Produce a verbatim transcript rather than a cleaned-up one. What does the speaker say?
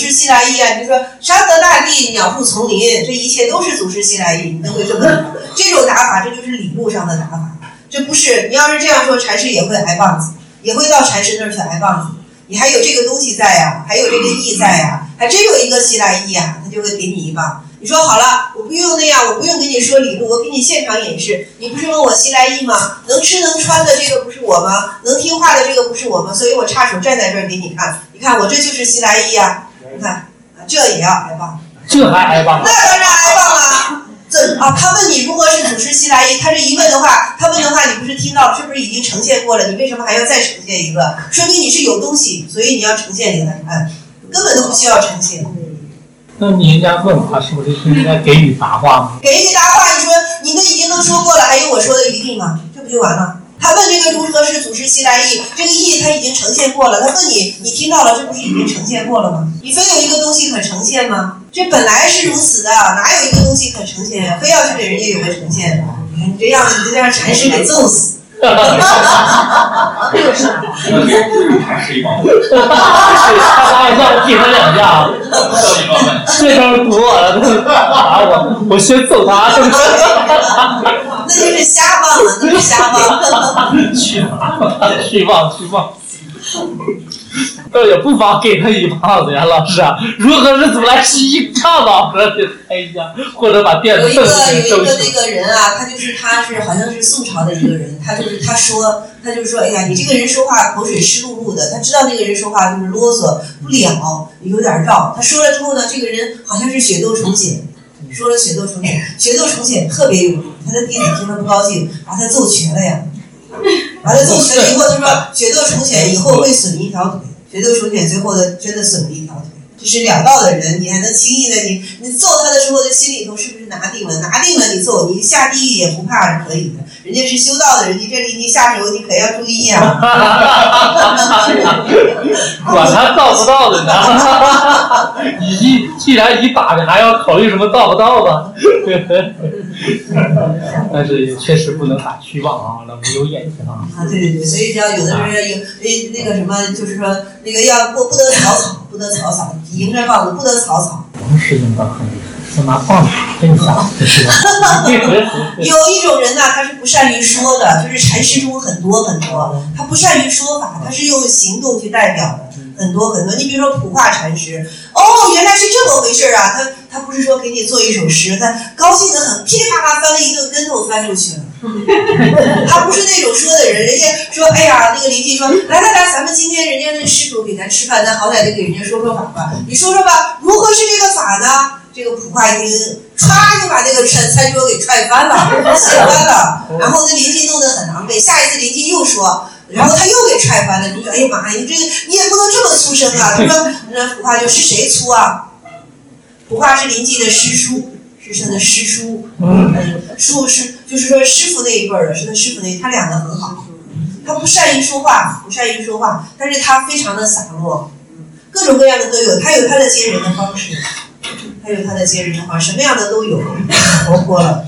师西来意啊，你就说山河大地，鸟兽丛林，这一切都是祖师西来意，你都会这么这种打法，这就是理路上的打法。这不是你要是这样说，禅师也会挨棒子，也会到禅师那儿去挨棒子。你还有这个东西在呀、啊，还有这个意在呀、啊，还真有一个西来意啊，他就会给你一棒。你说好了，我不用那样，我不用给你说理路，我给你现场演示。你不是问我西来意吗？能吃能穿的这个不是我吗？能听话的这个不是我吗？所以我插手站在这儿给你看。你看我这就是西来意啊！你看，这也要挨棒， 这还挨棒？ 那当然挨棒了。这啊，他问你如何是祖师西来意，他这一问的话，他问的话，你不是听到是不是已经呈现过了？你为什么还要再呈现一个？说明你是有东西，所以你要呈现给他看，根本都不需要呈现。 那你人家问他是不是应该给予答话吗？ 给予答话，你说你都已经都说过了，还有我说的余地吗？这不就完了？他问这个如何是祖师西来意，这个意他已经呈现过了。他问你，你听到了，这不是已经呈现过了吗？你非有一个东西可呈现吗？这本来是如此的，哪有一个东西可呈现？非要去给人家有个呈现，你这样子就让禅师给揍死。 这是一帮是他还让我踢他两下，这招堵我了，打我，我先揍他。 那就是瞎忘了，那是瞎忘。 虚妄，虚妄，虚妄。倒也不妨给他一棒子呀，老师啊！如何是怎么来是一唱老师给拍一下，或者把垫子有一个有一个那个人啊，他就是他是好像是宋朝的一个人，他就是他说他就说，哎呀，你这个人说话口水湿漉漉的，他知道那个人说话就是啰嗦不了，有点绕。他说了之后呢，这个人好像是血窦重显，说了血窦重显，血窦重显特别有力，他的弟子听他不高兴，把他揍瘸了呀。把他揍瘸了以后，他说血窦重显以后会损一条腿。血窦重显最后的真的损了一条腿，这是两道的人，你还能轻易的你你揍他的时候的心里头是不是拿定了？拿定了你揍，你下地狱也不怕是可以的。人家是修道的人，你这里你下手你可要注意啊！ 管他到不到的呢？你既然你打的，还要考虑什么到不到吧？但是也确实不能打虚妄啊，那没有眼睛啊。 啊，对对对，所以要有的人有那那个什么，就是说那个要不不得草草，不得草草，迎着棒子不得草草。 我们师兄倒很厉害。就拿棒子跟你打，是吧？ 有一种人呢，他是不善于说的，就是禅师中很多很多，他不善于说法，他是用行动去代表的，很多很多。你比如说普化禅师，哦，原来是这么回事啊！他他不是说给你做一首诗，他高兴得很，噼里啪啦翻了一顿跟头翻出去了。他不是那种说的人，人家说，哎呀，那个邻居说，来来来，咱们今天人家那施主给咱吃饭，咱好歹得给人家说说法吧。你说说吧，如何是这个法呢？这个普化一听，歘就把这个餐餐桌给踹翻了，掀翻了。然后那邻居弄得很狼狈，下一次邻居又说，然后他又给踹翻了。你说，哎呀妈呀，你这你也不能这么粗声啊！他说，那普化就是谁粗啊？普化是邻居的师叔，是他的师叔，嗯，叔是就是说师傅那一辈儿的，是他师傅那，他两个很好。他不善于说话，不善于说话，但是他非常的洒落，各种各样的都有，他有他的接人的方式。还有他的接人的话，什么样的都有，活泼了。